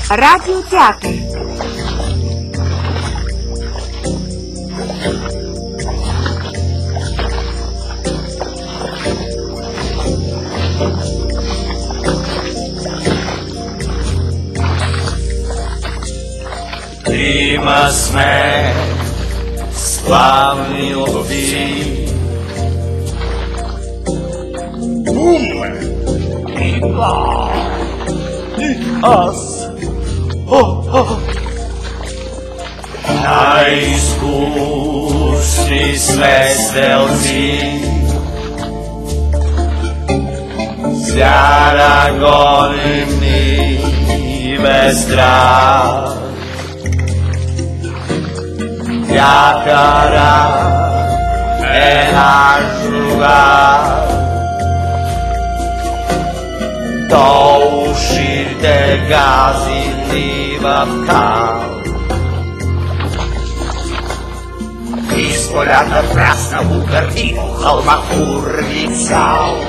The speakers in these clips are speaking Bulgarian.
Радиотеатър. Трима сме славни ловци. Бум! И аз. Най-изкусни сме стрелци. Сяра гоним ни без страх. Вятъра е наш другар. До ушите гази ни в кал. Из полята прасна лукър и по хълма хурли цял.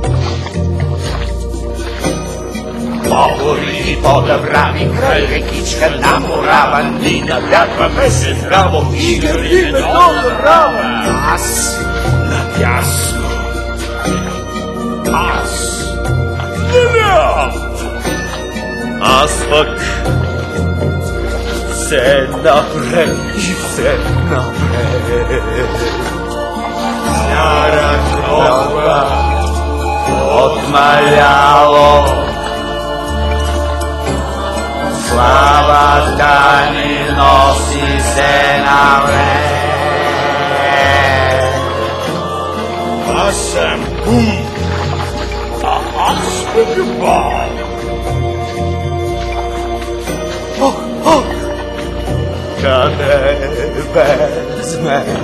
По-гори и по-дъбрави край рекичка на морава ни навляква песен здраво и гърдиме до дъбрава. Аз надясно, аз аз пък все напред и все напред. Сяра кровка отмаляло, славата ни носи се напред. Аз съм Бум, а аз погибам. Къде без мен?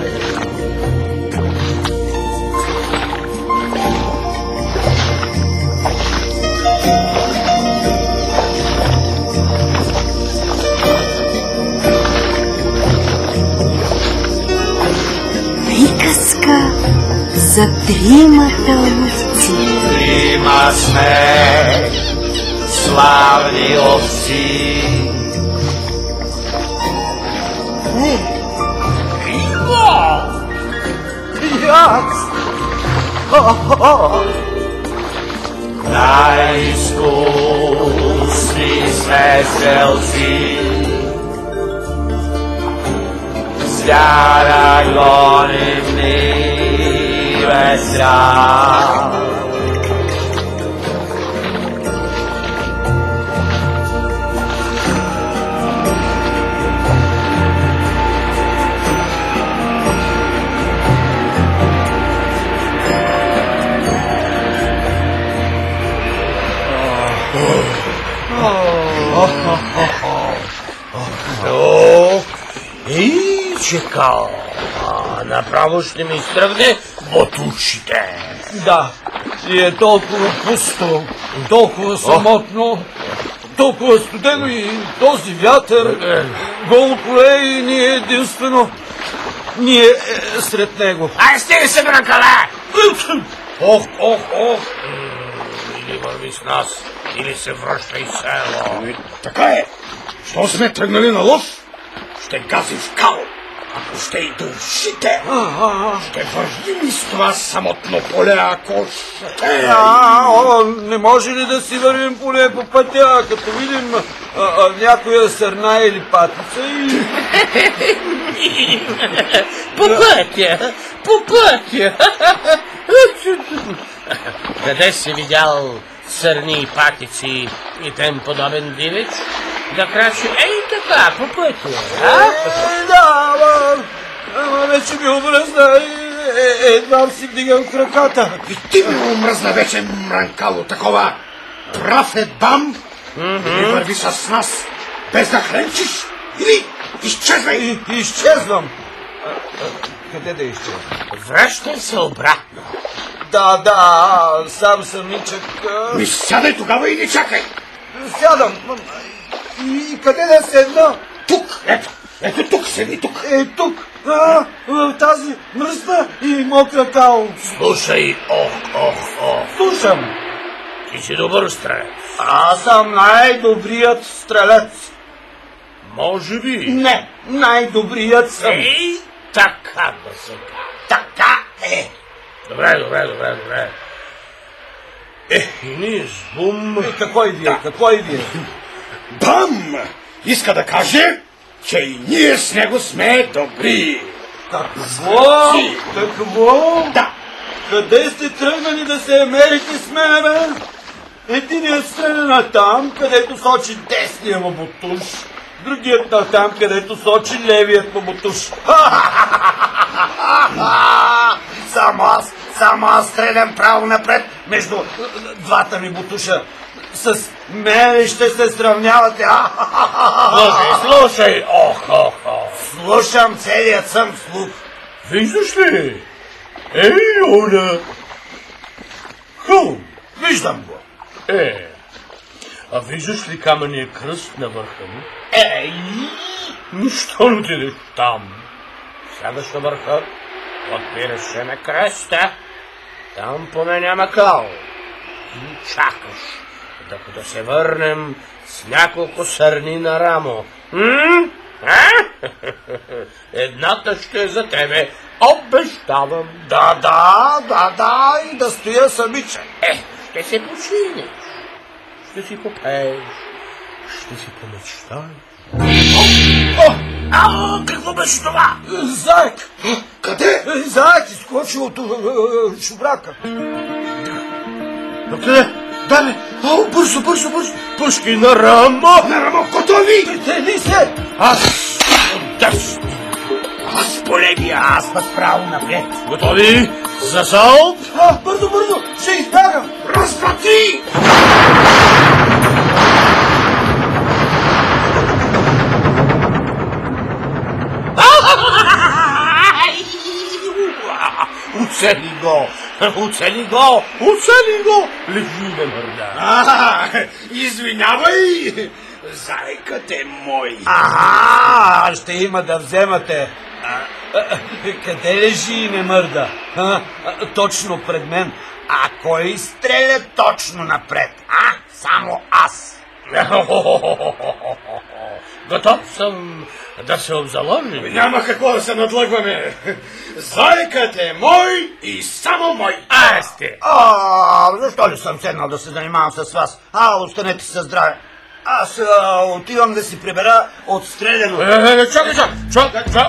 Приказка за тримата ловци. Трима сме славни ловци. И аз. Най-изкусни сме стрелци. Звяра гоним ни без страх. Чекал, направо ще ми изтръгне от ушите. Да, и е толкова пусто, толкова самотно, толкова студено и този вятър, голо поле и ние единствено, ние сред него. Ай, стига се, бракале! Ох! Или върви с нас, или се връща из село. Така е, що сме тръгнали на лов, ще газим в кал. Ако ще и до ушите, ще вървим из това самотно поле, ако ще... Не може ли да си вървим поле по пътя, като видим някоя сърна или патица и... По пътя! Къде си видял сърни и патици и тем подобен дивеч? Да краше, така, по пътя, Да, ама вече ми омръзна и едва си вдигам краката. И ти ми омръзна вече, мранкало такова. Прав е Бам, или върви с нас, без да хленчиш, или изчезвай. Изчезвам. Къде да изчезвам? Връщай се обратно. Да, сам самичък. Ми сядай тогава и не чакай. Сядам. И къде да седна? Тук, ето тук седи, тук. Тук. В тази мръсна и мокра као. Слушай, ох. Слушам. Ти си добър стрелец. Аз съм най-добрият стрелец. Може би. Не, най-добрият съм. Ей, така да се каже. Така е. Добре. И ние с Бум... Какво и вие? Какво и вие? Бам! Иска да каже, че и ние с него сме добри. Какво? Какво? Да. Къде сте тръгнали да се мерите с мене, бе? Единият стреля на там, където сочи десния му бутуш. Другият на там, където сочи левият му бутуш. Само аз стрелям право напред между двата ми бутуша. С мен ще се сравнявате. Слушай, Слушам, целият съм слух. Виждаш ли? Ей, Оля! Хум! Виждам го. А виждаш ли камъния кръст на върха му? Защо не отидеш там? Сядаш на върха, отпираш се на кръста, там поне няма кал. И чакаш, докато се върнем с няколко сърни на рамо. Едната ще е за тебе, обещавам. Да, и да стоя самичен. Ще се починеш, ще си попееш, ще си помечтаеш. Какво беше това? Заек! Къде? Заек изскочи от шубрака. Къде? Бе! Бързо! Пушки на рамо! На рамо, готови! Прицели се! Аз отдясно! Аз по левия! Аз пък право напред. Готови? За салт! Бързо! Ще избягам! Разпрати! Оцели го! Лежи да мърда! Извинявай! Зайкът е мой! Ще има да вземате. Къде лежи и не мърда? Точно пред мен. А кой стреля точно напред? Само аз. Готов съм да се обзаложим. Няма какво да се надлъгваме. Зайкът е мой и само мой. Сте. Защо ли съм седнал да се занимавам с вас? Останете със здраве. Аз отивам да си прибера отстреляно. Чакай.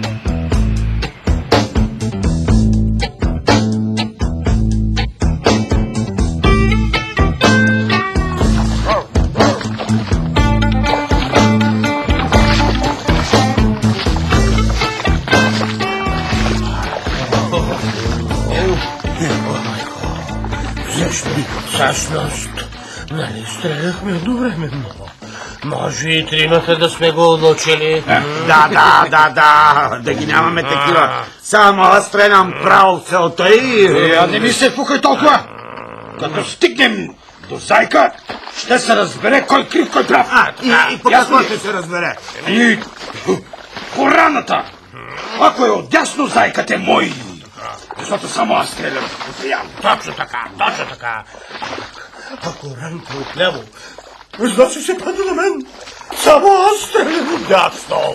Всъщност, нали стреляхме едновременно? Може и тримата да сме го улучили. Да ги нямаме такива. Само аз стрелям право целта и... Не ми се пукай толкова! Като стигнем до Зайка, ще се разбере кой крив, кой прав. И по какво ще се разбере? По раната! Ако е отдясно, Зайкът е мой. Защото само аз стрелям. Точно така. Ако ранка отляво, значи се пада на мен. Само аз стрелям отдясно.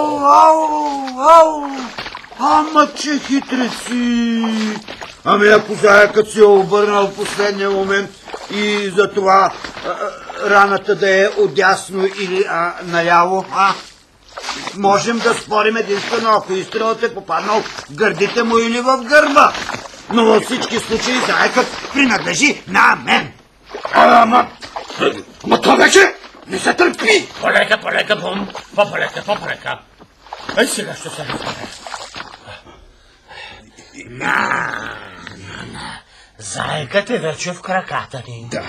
Ау! Ама че хитреци! Ами ако заекът се е обърнал в последния момент и за това раната да е отдясно или наляво, можем да спорим единствено, ако изстрелът е попаднал в гърдите му или в гърба. Но във всички случаи заекът принадлежи на мен. Ама това вече не се търпи. Полека, Бум. По-полека. Ей, сега ще се разбере. Заекът е вече в краката ни. Да.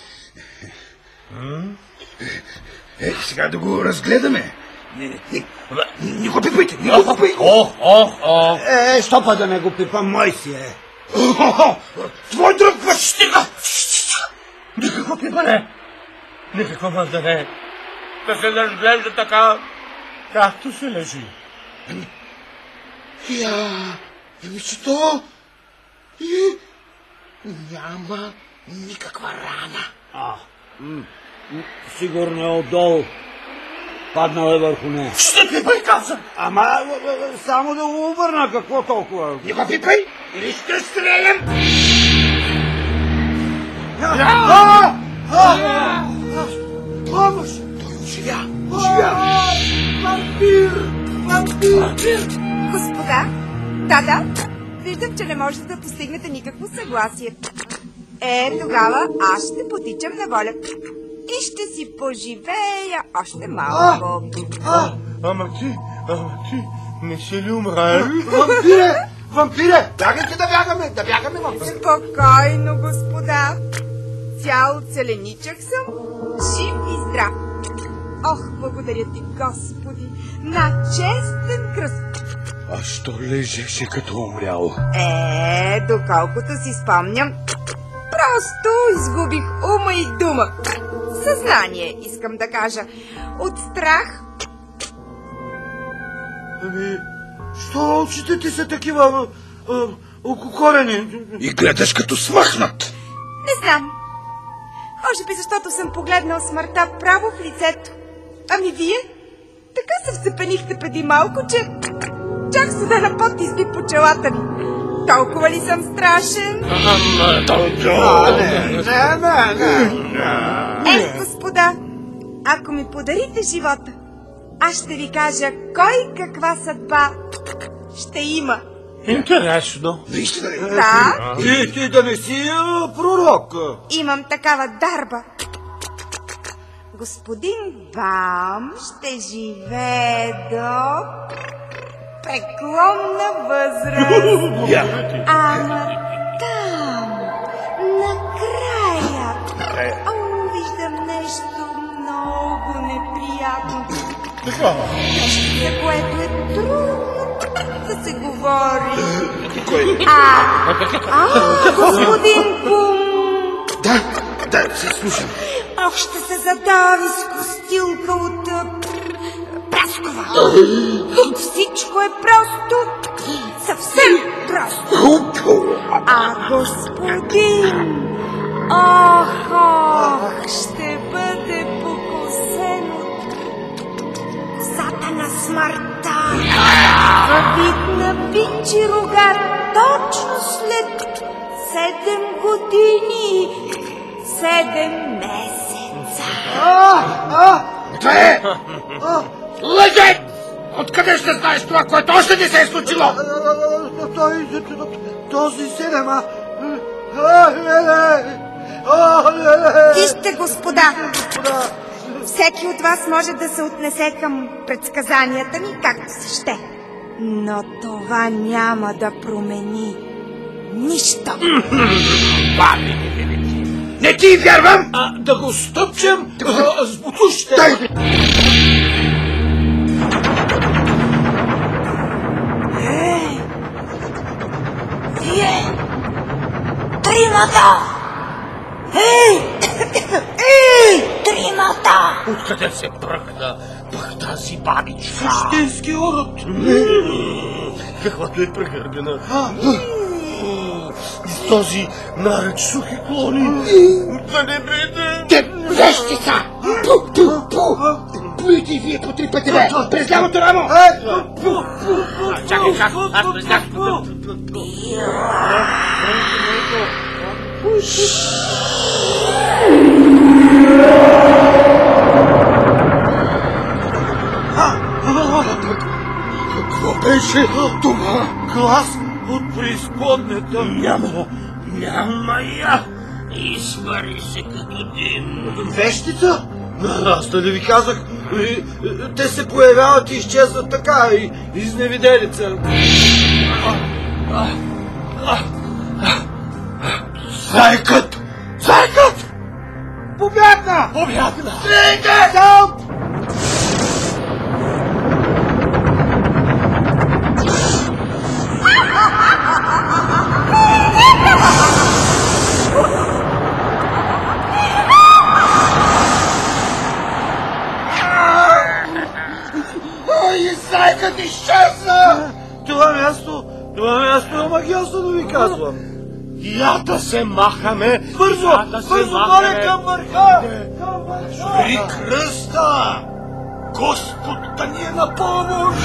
Сега да го разгледаме. Не го пипайте, не го пипай. Що па да не го пипам, мой си е. Твой друг стига. Никакво пипане, никакво мърдане. Да се разглежда така, както се лежи. Че то няма никаква рана. Сигурно е отдолу. Паднал е върху нея. Ще пипай, каза! Ама само да го обърна, какво толкова? Не го пипай, или ще стрелям! Помощ! Той оживя! Оживя! Вампир! Господа, да, виждам, че не можете да постигнете никакво съгласие. Тогава аз ще потичам на воля и ще си поживея още малко. Ама ти, не си ли умрал? Вампире! Бягайте да бягаме, вампире! Спокойно, господа. Цял целеничък съм, жив и здрав. Ох, благодаря ти, Господи, на честен кръст. А що лежеше като умрял? Доколкото си спомням, просто изгубих ума и дума. Съзнание, искам да кажа. От страх. Що очите ти са такива окукорени? И гледаш като смахнат. Не знам. Може би защото съм погледнал смъртта право в лицето. Ами вие? Така се вцепенихте преди малко, че чак студена пот изби по челата ми. Толкова ли съм страшен? Не. Господа, ако ми подарите живота, аз ще ви кажа кой каква съдба ще има. Интересно. Вижте ли? Да, И ти да не си пророк. имам такава дарба. Господин Бам ще живее до преклонна възраст. Ама там, накрая, виждам нещо много неприятно. Нещо, за което е трудно да се говори. Господин Бум! Да, се слушам. Ох, ще се задави с костилка от праскова. Всичко е просто, съвсем просто. Господин, ще бъде покосен от косата на смъртта. Във вид на пинчи рога, точно след 7 години, 7 месеца. Две! Лъжец! Откъде ще знаеш това, което още не се е случило? Този седем, Вижте, господа, всеки от вас може да се отнесе към предсказанията ми, както си ще. Но това няма да промени нищо. Не ти вярвам! Да го стъпчем с бутушите. Вие! Тримата! Тримата! Откъде се пръхна тази бабичка? Същински урод. Каквато е прегърбена. И с този нареч сухи клони. Да не биде. Те вещица! Плюйте и вие по 3 пъти, бе! През лявото рамо! Чакай, аз признах. Какво беше това? Глас от преизподнята. Няма я. Изпари се като дим. Вещица? Аз да ви казах, те се появяват и изчезват така, изневиделица. Зайкът! Побягна! Стреляйте! Там! Зайкът изчезна! Това място е магиосно, да ви казвам. Я да се махаме! Бързо! Бързо горе към върха! При кръста! Господ да ни е на помощ!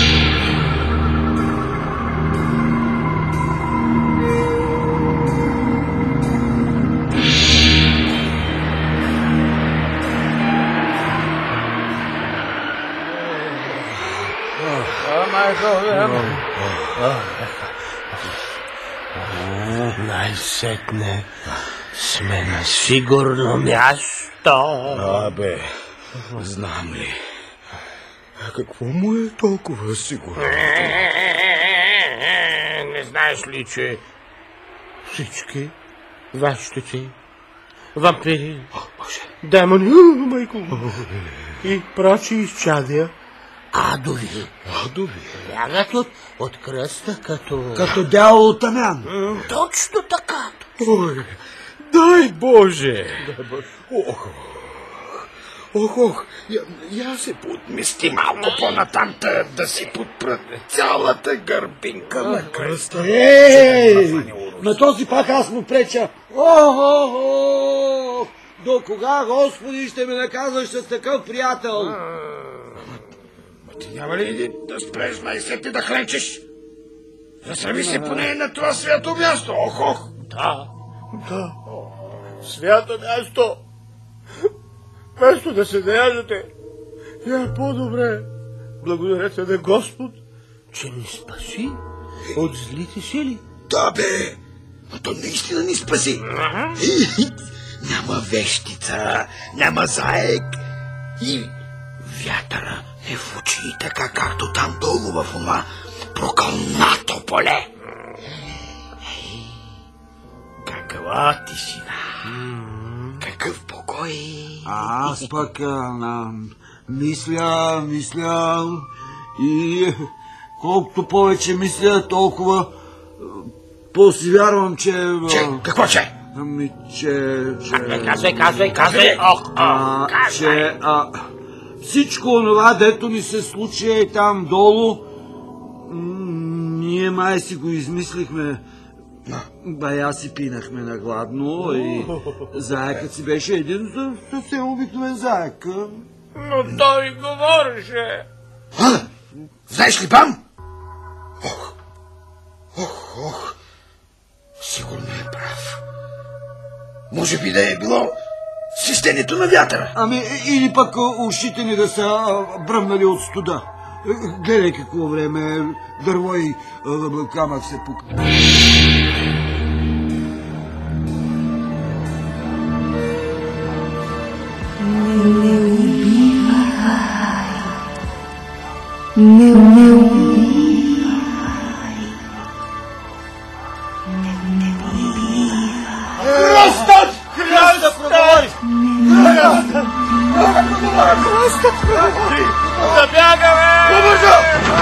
Най-сетне сме на сигурно място. Абе, знам ли. Какво му е толкова сигурно? Не знаеш ли, че всички вещици, вампири, демони, майко, и прочи изчадия, адови, бягат от кръста Като дявол Тамян. Точно така. Ой, дай Боже! Ох, я се подмести малко по-натам, да си подпрат цялата гърбинка на кръста. На този пак аз му преча. До кога, Господи, ще ме наказваш с такъв приятел? Ти няма ли да спреш най-сетне да хленчеш? Засрави се поне на това свято място. Ох. Да. Свято място. Вместо да се наяждате, е по-добре. Благодарете на Господ, че ни спаси от злите сили. Да, бе, но то наистина ни спаси. Няма вещица, няма заек и вятъра е в очи, така както там долу в това прокълнато поле. Каква тишина, какъв покой. Аз пък мисля и колкото повече мисля, толкова по-си вярвам, че... Какво че? Ами, че... Казвай. Че всичко онова, дето ни се случи там долу, ние май си го измислихме. Бая си пинахме на гладно и заекът си беше един съвсем обикновен заек. Но той говореше. Знаеш ли, Бам? Ох, сигурно е прав. Може би да е било свистенето на вятъра. Ами, или пък ушите ни да са бръмнали от студа. Гледай какво време, дърво и камък се пука. Не убивай. Кръстът! Да бягаме! Побързо!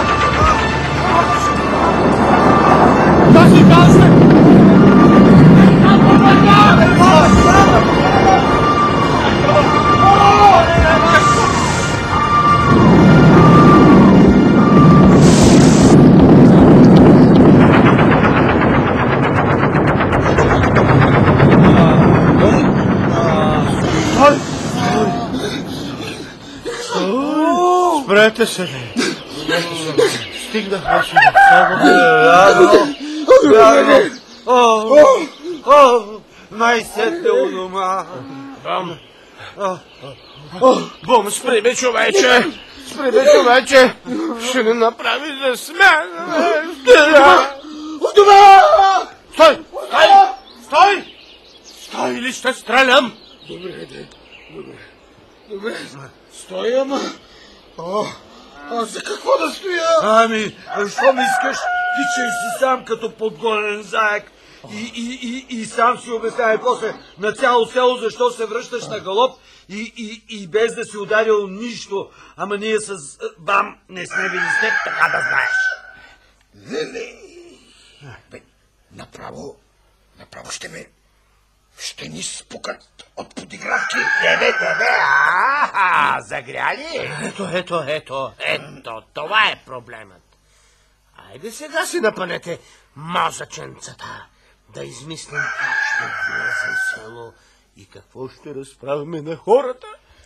Тази казва! Спрете се! Стигнахме си до най-сетне у дома. Бум, спри бе, човече! Ще не направи за смяна! У дома! Стой или ще стрелям! Добре. Стоя, ама... за какво да стоя? Ами, що ми искаш? Тичай си сам като подгонен заек и сам си обяснявай после на цяло село защо се връщаш на галоп и без да си ударил нищо. Ама ние с Бам не сме били с теб, така да знаеш. Леле! Бе, направо ще ни спукат от подигравки. Не, загряли? Ето, това е проблемът. Айде сега си напънете мозъченцата. да измислим как ще влезем в село и какво ще разправяме на хората.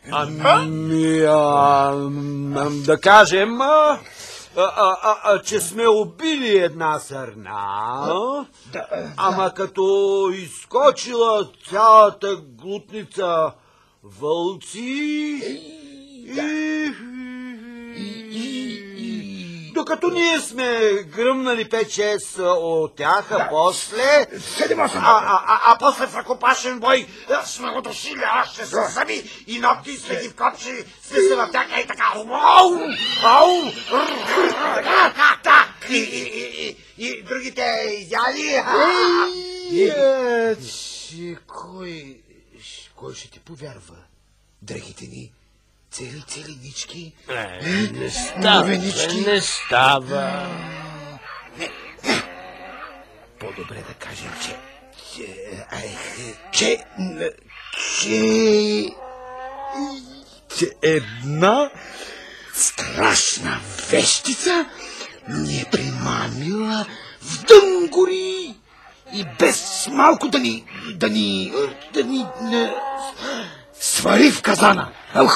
Да кажем, че сме убили една сърна, ама като изскочила цялата глутница вълци докато ние сме гръмнали 5-6 от тях, а после... А после в ръкопашен бой сме го душили още с зъби и ногти, сме ги вкопчили, сме се в тях и така. И другите изяли. Кой ще ти повярва? Дрехите ни целенички? Не става. По-добре да кажем, че една страшна вещица ни е примамила в Дънгори и без малко да ни свари в казана.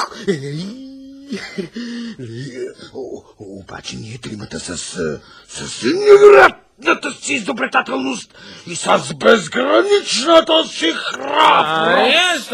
Обаче ние тримата с невероятната си изобретателност и с безграничната си храброст.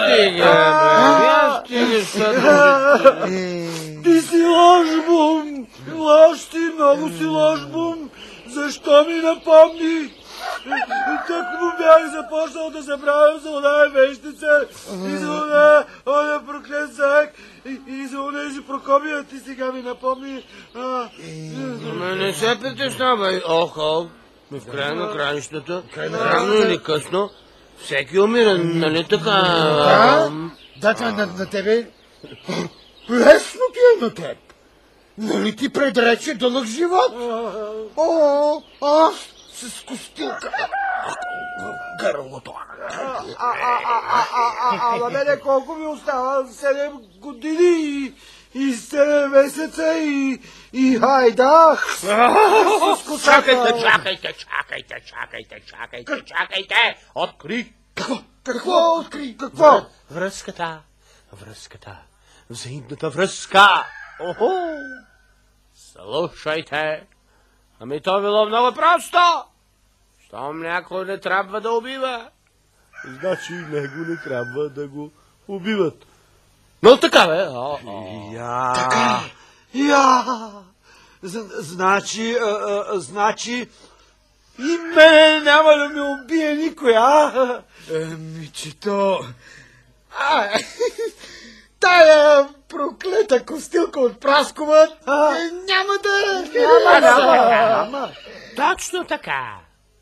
Ти си лъжбум! Ти много си лъжбум! Защо ми напомни? Так му бях започнал да забравям за оная вещица и за оная проклет заек и за онези прокобия. Ти сега ми напомни. Не се притеснявай, Охол. В края на краищата, рано или късно, всеки умира, нали така? На тебе лесно ти е на теб. Нали ти предрече дълъг живот? Аз с костилка гърлото. Ама мене колко ми остава? 7 години и 7 месеца и хайдах. Чакайте! Откри! Какво откри? Какво? Връзката. Взаимната връзка. Охо! Слушайте. Ами то било много просто. Щом някой не трябва да убива, значи него не трябва да го убиват. Но така бе. Значи и мене няма да ме убие никой, че то... Тая проклета костилка от Праскова няма да... Няма. Точно така.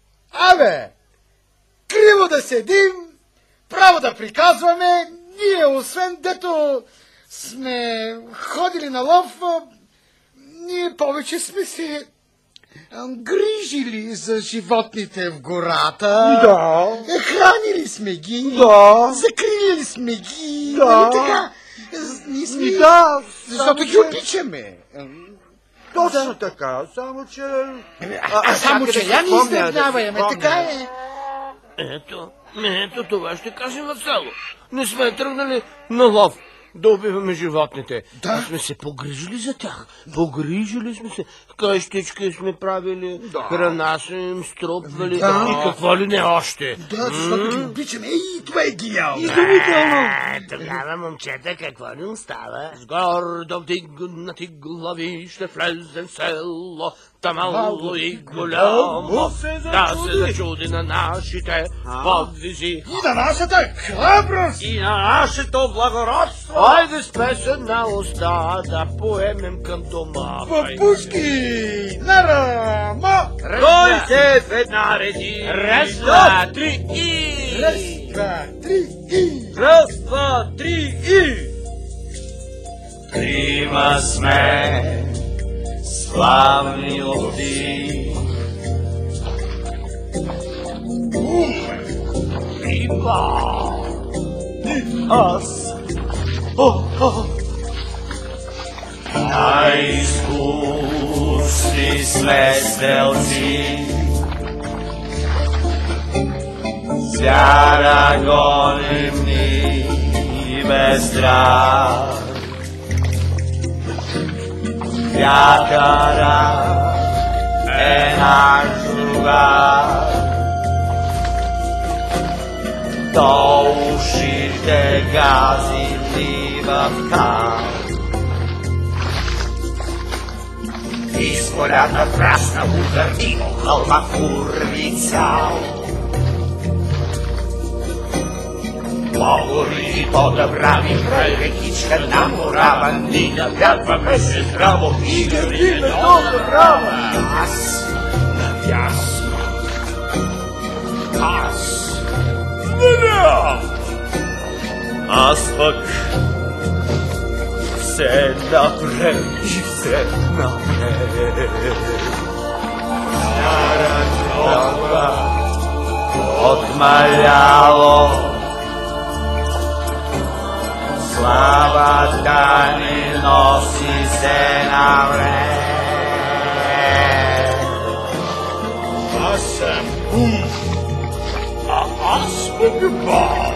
Криво да седим, право да приказваме, ние освен дето сме ходили на лов, ние повече сме се грижили за животните в гората. Хранили сме ги. Закрили сме ги. Така. Ние сме... защото ги обичаме. Точно така, само че... Само че я ни изневняваме, така е. Ето това ще кажем в село. Не сме тръгнали на лов да убиваме животните. Да. Сме се погрижили за тях. Погрижили сме се. Къщички сме правили, храна сме им струпвали и какво ли не още. Защото ги обичаме. Това е гениално. Тогава, момчета, какво ни остава? С гордо вдигнати глави ще влезем в село, та мало и голямо, да се зачуди на нашите подвизи. И на нашата храброст. И на нашето благородство. Айде с песен на уста да поемем към дома. Папушки на рамо. Стойте в една реди. Раз, два, три и... Раз, два, три и... Раз, два, три и... Трима сме славни ловци. Трима. Аз. Най-изкусни сме стрелци. Вяра гоним ни без страх. Вятъра е наш другар. До ушите гази ни в кал. Из полята красна ударнино хълма курви цял. По-гори и по-добрави край рекичка на морава, ни навядваме се здраво и гървиме до добрава. Аз надясно, аз наляво, аз пък все напред и все напред. Стара тръба отмаляло, славата ни носи се навред. Аз съм бум, а аз пък бал.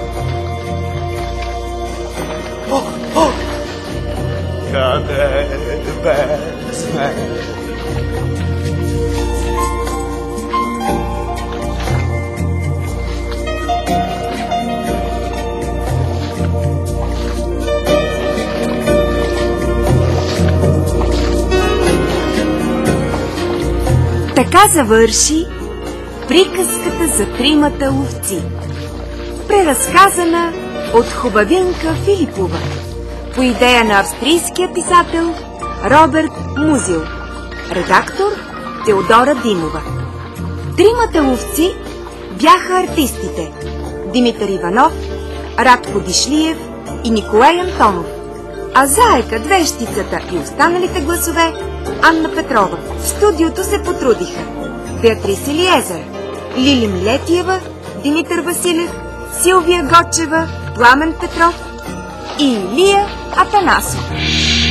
Къде без мен? Така завърши приказката за тримата ловци, преразказана от Хубавинка Филипова по идея на австрийския писател Роберт Музил, редактор Теодора Димова. Тримата ловци бяха артистите Димитър Иванов, Радко Дишлиев и Николай Антонов, а заекът, вещицата и останалите гласове Анна Петрова. В студиото се потрудиха Беатрис Елиезер, Лили Милетиева, Димитър Василев, Силвия Гочева, Пламен Петров и Илия Атанасов.